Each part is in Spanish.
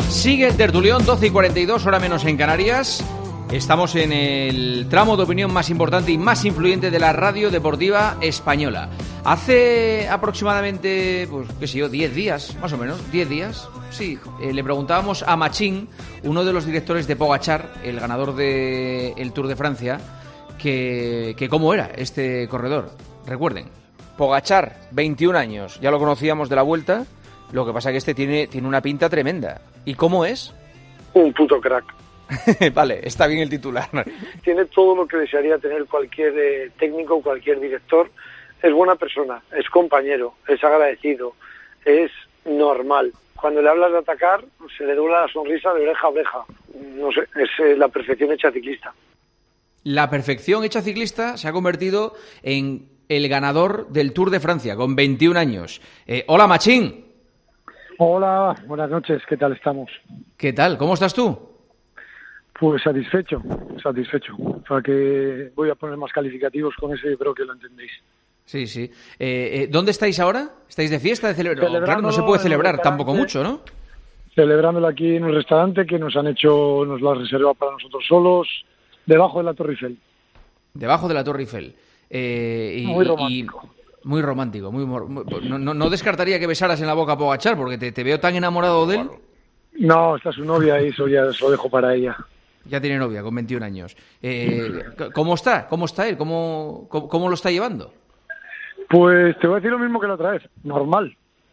Sigue el tertulión, 12:42, hora menos en Canarias. Estamos en el tramo de opinión más importante y más influyente de la radio deportiva española. Hace aproximadamente, pues qué sé yo, 10 días, más o menos, 10 días, sí, le preguntábamos a Machín, uno de los directores de Pogačar, el ganador del Tour de Francia, que cómo era este corredor. Recuerden, Pogačar, 21 años, ya lo conocíamos de la Vuelta, lo que pasa que este tiene una pinta tremenda. ¿Y cómo es? Un puto crack. Vale, está bien el titular. Tiene todo lo que desearía tener cualquier técnico, cualquier director. Es buena persona, es compañero, es agradecido, es normal. Cuando le hablas de atacar, se le dobla la sonrisa de oreja a oreja. No sé, es la perfección hecha ciclista. La perfección hecha ciclista se ha convertido en el ganador del Tour de Francia, con 21 años. Hola, Machín. Hola, buenas noches, ¿qué tal estamos? ¿Qué tal? ¿Cómo estás tú? Pues satisfecho. O sea que voy a poner más calificativos con ese, creo que lo entendéis. Sí, sí. ¿Dónde estáis ahora? ¿Estáis de fiesta? Claro, no se puede celebrar tampoco mucho, ¿no? Celebrándolo aquí en un restaurante que nos lo han reservado para nosotros solos, debajo de la Torre Eiffel. Debajo de la Torre Eiffel. Muy romántico. Muy romántico. No descartaría que besaras en la boca a Pogačar, porque te veo tan enamorado de él. No, está su novia y eso ya se lo dejo para ella. Ya tiene novia, con 21 años. ¿Cómo está? ¿Cómo está él? ¿Cómo lo está llevando? Pues te voy a decir lo mismo que la otra vez. Normal.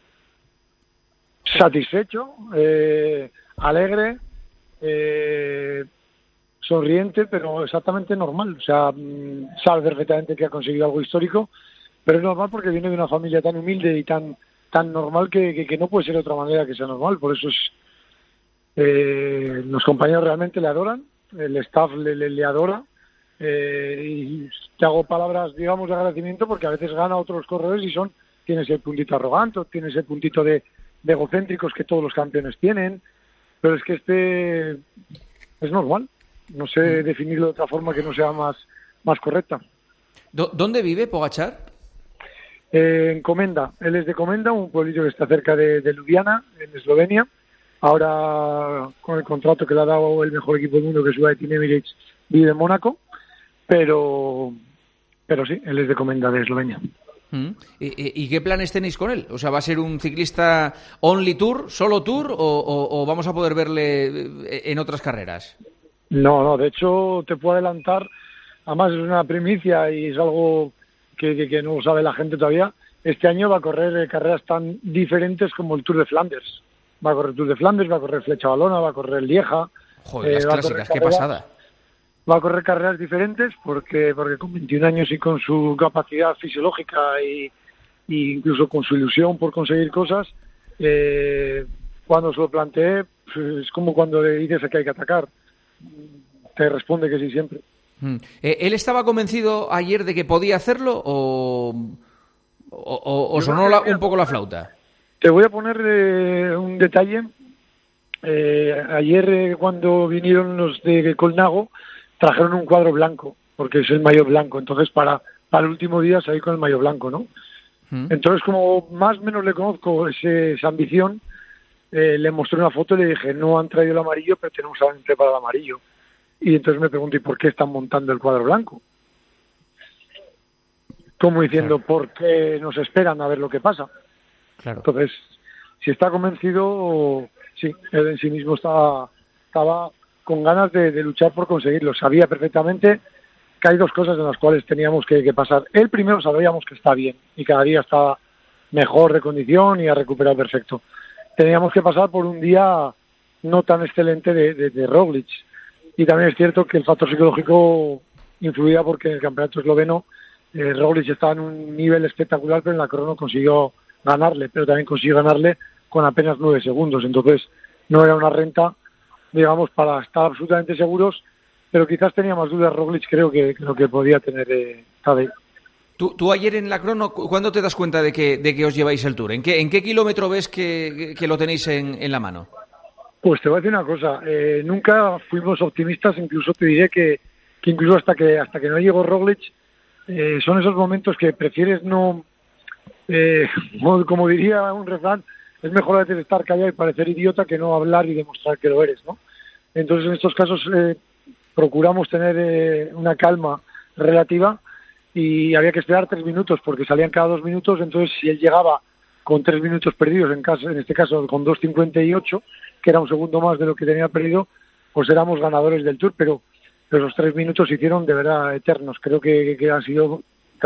Satisfecho, alegre, sonriente, pero exactamente normal. O sea, sabe perfectamente que ha conseguido algo histórico, pero es normal porque viene de una familia tan humilde y tan normal que no puede ser de otra manera que sea normal. Por eso los compañeros realmente le adoran, el staff le adora, y te hago palabras, digamos, de agradecimiento porque a veces gana a otros corredores y tiene ese puntito arrogante, tiene ese puntito de egocéntricos que todos los campeones tienen, pero es que este es normal. No sé definirlo de otra forma que no sea más correcta. ¿Dónde vive Pogačar? En Komenda. Él es de Komenda, un pueblito que está cerca de Ljubljana, en Eslovenia. Ahora, con el contrato que le ha dado el mejor equipo del mundo, que es UAE Team Emirates, vive en Mónaco, pero sí, él es de Komenda, de Eslovenia. ¿Y qué planes tenéis con él? O sea, ¿va a ser un ciclista only tour, solo tour, o vamos a poder verle en otras carreras? No, de hecho te puedo adelantar, además es una primicia y es algo que no sabe la gente todavía. Este año va a correr carreras tan diferentes como el Tour de Flandes. Va a correr Tour de Flandes, va a correr Flecha Valona, va a correr Lieja. Joder, las clásicas, qué pasada. Va a correr carreras diferentes porque con 21 años y con su capacidad fisiológica y incluso con su ilusión por conseguir cosas, cuando se lo planteé, pues es como cuando le dices que hay que atacar. Te responde que sí siempre. ¿Él estaba convencido ayer de que podía hacerlo o sonó un poco la flauta? Te voy a poner un detalle. Ayer cuando vinieron los de Colnago trajeron un cuadro blanco, porque es el maillot blanco. Entonces para el último día salí con el maillot blanco, ¿no? Entonces, como más o menos le conozco esa ambición, le mostré una foto y le dije, no han traído el amarillo, pero tenemos preparado el amarillo. Y entonces me pregunto, ¿y por qué están montando el cuadro blanco? Como diciendo, claro, ¿por qué nos esperan a ver lo que pasa? Claro. Entonces, si está convencido, sí, él en sí mismo estaba con ganas de luchar por conseguirlo. Sabía perfectamente que hay dos cosas en las cuales teníamos que pasar. Él primero sabíamos que está bien y cada día está mejor de condición y ha recuperado perfecto. Teníamos que pasar por un día no tan excelente de Roglic. Y también es cierto que el factor psicológico influía porque en el campeonato esloveno Roglic estaba en un nivel espectacular, pero en la crono consiguió ganarle, pero también consiguió ganarle con apenas 9 segundos. Entonces no era una renta, digamos, para estar absolutamente seguros, pero quizás tenía más dudas Roglic, creo, que lo que podía tener Tadej. Tú ayer en la crono, ¿cuándo te das cuenta de que os lleváis el Tour? ¿En qué kilómetro ves que lo tenéis en la mano? Pues te voy a decir una cosa, nunca fuimos optimistas, incluso te diré que incluso hasta que no llegó Roglic, son esos momentos que prefieres no, como diría un refrán, es mejor a veces estar callado y parecer idiota que no hablar y demostrar que lo eres, ¿no? Entonces, en estos casos procuramos tener una calma relativa y había que esperar 3 minutos porque salían cada 2 minutos. Entonces, si él llegaba con 3 minutos perdidos, en este caso con 2:58, que era un segundo más de lo que tenía perdido, pues éramos ganadores del Tour, pero esos 3 minutos se hicieron de verdad eternos. Creo que han sido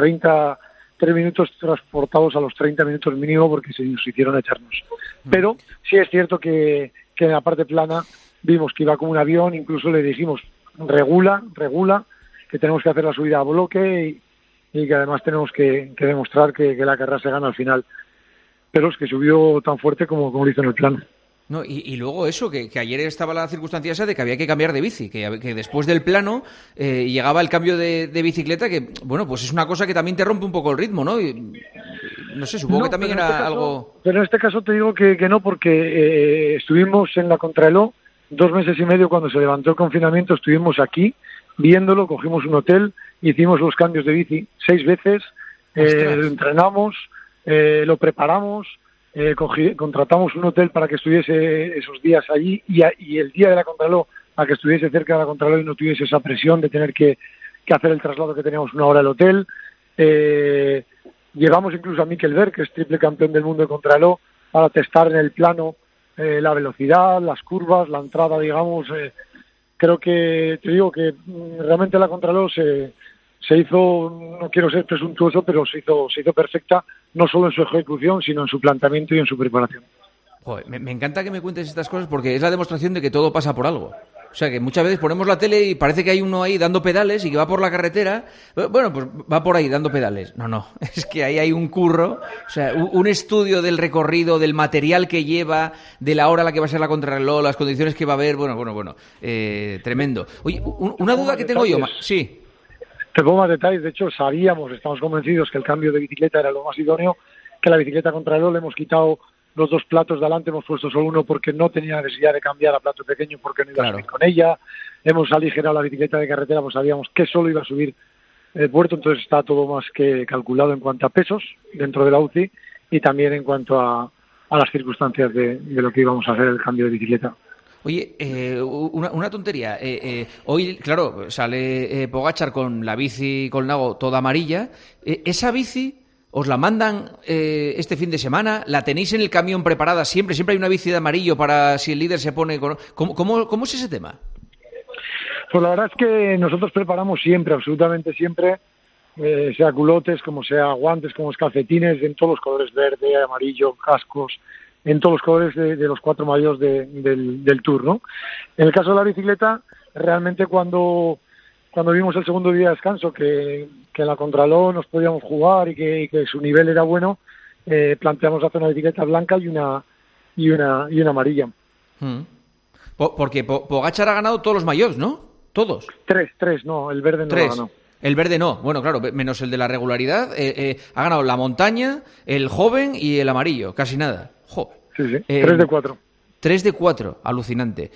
3 minutos transportados a los 30 minutos mínimo porque se nos hicieron eternos. Pero sí es cierto que en la parte plana vimos que iba como un avión, incluso le dijimos regula, que tenemos que hacer la subida a bloque y que además tenemos que demostrar que la carrera se gana al final. Pero es que subió tan fuerte como lo hizo en el plano. No, y luego eso, que ayer estaba la circunstancia esa de que había que cambiar de bici, que después del plano llegaba el cambio de bicicleta, que bueno, pues es una cosa que también te rompe un poco el ritmo, ¿no? Y, no sé, supongo que también era algo... Pero en este caso te digo que no, porque estuvimos en la Contrarreloj 2 meses y medio cuando se levantó el confinamiento, estuvimos aquí viéndolo, cogimos un hotel, hicimos los cambios de bici 6 veces, lo entrenamos, lo preparamos, contratamos un hotel para que estuviese esos días allí y el día de la Contrarreloj para que estuviese cerca de la Contrarreloj y no tuviese esa presión de tener que hacer el traslado, que teníamos 1 hora al hotel. Llevamos incluso a Mikel Berg, que es triple campeón del mundo de Contrarreloj, para testar en el plano la velocidad, las curvas, la entrada, digamos. Creo que, te digo que realmente la Contrarreloj se hizo, no quiero ser presuntuoso, pero se hizo perfecta, no solo en su ejecución, sino en su planteamiento y en su preparación. Joder, me encanta que me cuentes estas cosas porque es la demostración de que todo pasa por algo. O sea, que muchas veces ponemos la tele y parece que hay uno ahí dando pedales y que va por la carretera. Bueno, pues va por ahí dando pedales. No, es que ahí hay un curro, o sea, un estudio del recorrido, del material que lleva, de la hora a la que va a ser la contrarreloj, las condiciones que va a haber. Bueno, tremendo. Oye, una duda que tengo yo. Sí. Te pongo más detalles. De hecho, estamos convencidos que el cambio de bicicleta era lo más idóneo, que la bicicleta contrarreloj le hemos quitado los 2 platos de adelante, hemos puesto solo uno porque no tenía necesidad de cambiar a plato pequeño porque no iba a subir con ella. Hemos aligerado la bicicleta de carretera, pues sabíamos que solo iba a subir el puerto, entonces está todo más que calculado en cuanto a pesos dentro de la UCI y también en cuanto a las circunstancias de lo que íbamos a hacer el cambio de bicicleta. Oye, una tontería. Hoy, claro, sale Pogačar con la bici Colnago toda amarilla. ¿Esa bici os la mandan este fin de semana? ¿La tenéis en el camión preparada siempre? ¿Siempre hay una bici de amarillo para si el líder se pone con...? ¿Cómo es ese tema? Pues la verdad es que nosotros preparamos siempre, absolutamente siempre, sea culotes, como sea guantes, como es calcetines, en todos los colores, verde, amarillo, cascos, en todos los colores de los 4 maillots del Tour, ¿no? En el caso de la bicicleta, realmente cuando vimos el segundo día de descanso que en la Contrarreloj nos podíamos jugar y que su nivel era bueno, planteamos hacer una bicicleta blanca y una amarilla. Porque Pogačar ha ganado todos los maillots, ¿no? Todos. 3, no, el verde no lo ganó. El verde no, bueno, claro, menos el de la regularidad. Ha ganado la montaña, el joven y el amarillo, casi nada. Jo. Sí, 3 de 4. 3 de 4, alucinante.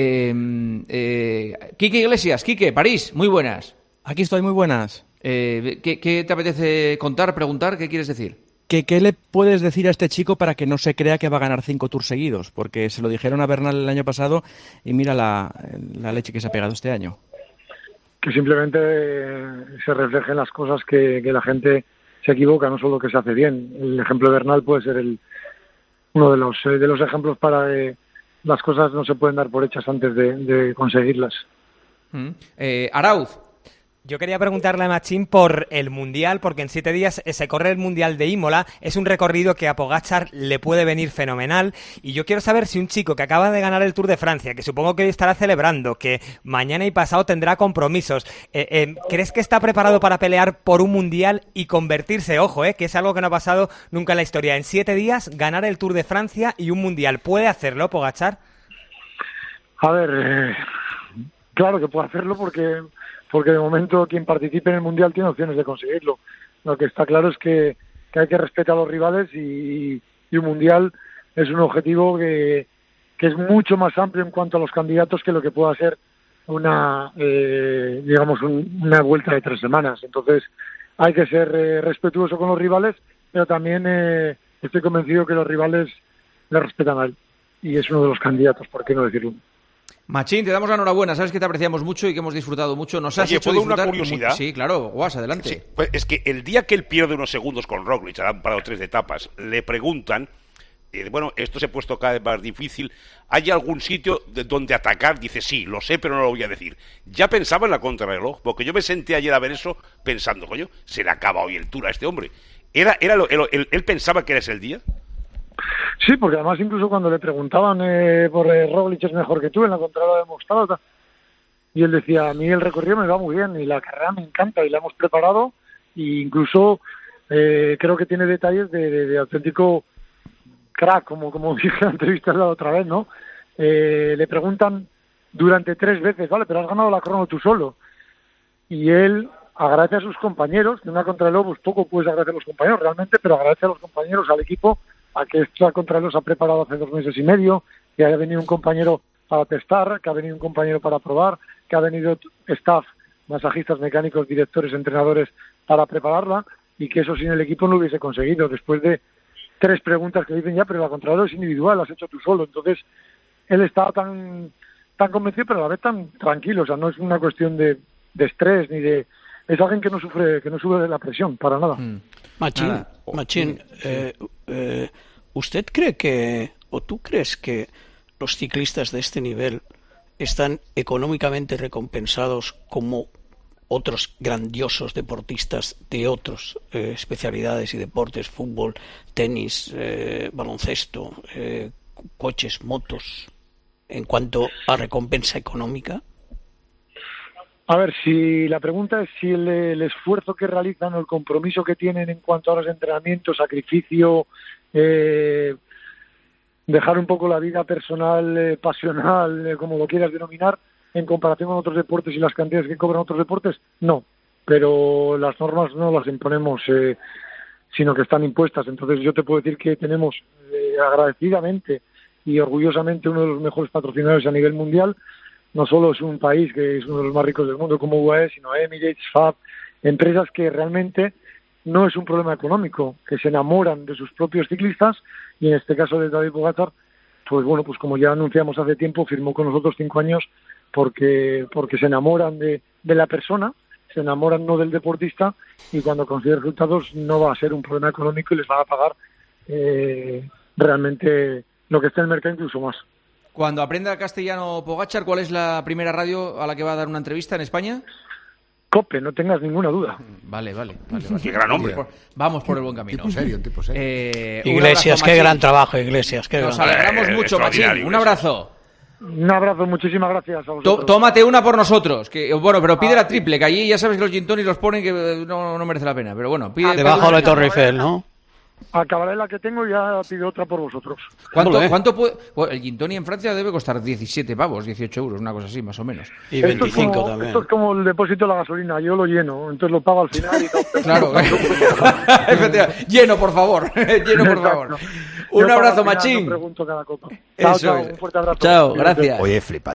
Quique Iglesias, Quique, París, muy buenas. Aquí estoy, muy buenas. ¿Qué te apetece contar, preguntar? ¿Qué quieres decir? ¿Qué le puedes decir a este chico para que no se crea que va a ganar 5 Tours seguidos? Porque se lo dijeron a Bernal el año pasado y mira la leche que se ha pegado este año. Que simplemente se reflejen las cosas, que la gente se equivoca, no solo que se hace bien. El ejemplo de Bernal puede ser uno de los ejemplos para las cosas no se pueden dar por hechas antes de conseguirlas. Arauz. Yo quería preguntarle a Machín por el Mundial, porque en 7 días se corre el Mundial de Imola. Es un recorrido que a Pogačar le puede venir fenomenal. Y yo quiero saber si un chico que acaba de ganar el Tour de Francia, que supongo que hoy estará celebrando, que mañana y pasado tendrá compromisos, ¿crees que está preparado para pelear por un Mundial y convertirse, ojo, que es algo que no ha pasado nunca en la historia, en 7 días ganar el Tour de Francia y un Mundial? ¿Puede hacerlo Pogačar? A ver, claro que puede hacerlo porque de momento quien participe en el Mundial tiene opciones de conseguirlo. Lo que está claro es que hay que respetar a los rivales y un Mundial es un objetivo que es mucho más amplio en cuanto a los candidatos que lo que pueda ser una vuelta de 3 semanas. Entonces hay que ser respetuoso con los rivales, pero también estoy convencido que los rivales le respetan a él. Y es uno de los candidatos, ¿por qué no decirlo? Machín, te damos la enhorabuena. Sabes que te apreciamos mucho y que hemos disfrutado mucho. Nos has hecho disfrutar. Una curiosidad. Sí, claro, Guas, adelante. Sí, pues es que el día que él pierde unos segundos con Roglic, han parado 3 etapas, le preguntan, bueno, esto se ha puesto cada vez más difícil, ¿hay algún sitio donde atacar? Dice, sí, lo sé, pero no lo voy a decir. Ya pensaba en la contrarreloj, porque yo me senté ayer a ver eso pensando, coño, se le acaba hoy el Tour a este hombre. ¿Él pensaba que era ese el día? Sí, porque además incluso cuando le preguntaban por Roglic es mejor que tú, en la contraria lo ha demostrado, y él decía, a mí el recorrido me va muy bien y la carrera me encanta y la hemos preparado, e incluso creo que tiene detalles de auténtico crack, como dije en la entrevista la otra vez, ¿no? Le preguntan durante 3 veces, vale, pero has ganado la crono tú solo, y él agradece a sus compañeros, de una contrarreloj pues poco puedes agradecer a los compañeros realmente, pero agradece a los compañeros, al equipo, a que esta contrarreloj se ha preparado hace 2 meses y medio, que haya venido un compañero para testar, que ha venido un compañero para probar, que ha venido staff, masajistas, mecánicos, directores, entrenadores para prepararla, y que eso sin el equipo no lo hubiese conseguido. Después de 3 preguntas que dicen, ya, pero la contrarreloj es individual, la has hecho tú solo. Entonces, él estaba tan convencido, pero a la vez tan tranquilo. O sea, no es una cuestión de estrés ni de... Es alguien que no sufre de la presión, para nada. Machín, ¿usted cree que, o tú crees que los ciclistas de este nivel están económicamente recompensados como otros grandiosos deportistas de otras especialidades y deportes, fútbol, tenis, baloncesto, coches, motos, en cuanto a recompensa económica? A ver, si la pregunta es si el esfuerzo que realizan o el compromiso que tienen en cuanto a los entrenamientos, sacrificio, dejar un poco la vida personal, pasional, como lo quieras denominar, en comparación con otros deportes y las cantidades que cobran otros deportes, no. Pero las normas no las imponemos, sino que están impuestas. Entonces yo te puedo decir que tenemos agradecidamente y orgullosamente uno de los mejores patrocinadores a nivel mundial. No solo es un país que es uno de los más ricos del mundo como UAE, sino Emirates, FAB, empresas que realmente no es un problema económico, que se enamoran de sus propios ciclistas, y en este caso de Tadej Pogačar, pues bueno, pues como ya anunciamos hace tiempo, firmó con nosotros 5 años porque se enamoran de la persona, se enamoran no del deportista, y cuando consigue resultados no va a ser un problema económico y les van a pagar realmente lo que está en el mercado, incluso más. Cuando aprenda castellano Pogačar, ¿cuál es la primera radio a la que va a dar una entrevista en España? COPE, no tengas ninguna duda. Vale. Qué gran hombre. Vamos por el buen camino. Un tipo serio. Iglesias, qué gran trabajo, Iglesias. Nos alegramos mucho, Machín. Un abrazo. Un abrazo, muchísimas gracias a vosotros. Tómate una por nosotros. Bueno, pero pide la triple, que allí ya sabes que los gin tonics los ponen que no merece la pena. Pero bueno, pide... Debajo de Torre Eiffel, ¿no? Acabaré la que tengo y ya pido otra por vosotros. ¿Cuánto puede...? Bueno, el gin tonic en Francia debe costar 17 pavos, 18 euros, una cosa así, más o menos. Y 25 también. Esto es como el depósito de la gasolina, yo lo lleno, entonces lo pago al final y todo. Claro, efectivamente. Lleno, por favor. Un abrazo, Machín. No pregunto cada copa. Chao, Un fuerte abrazo. Chao, gracias. Oye, flipa.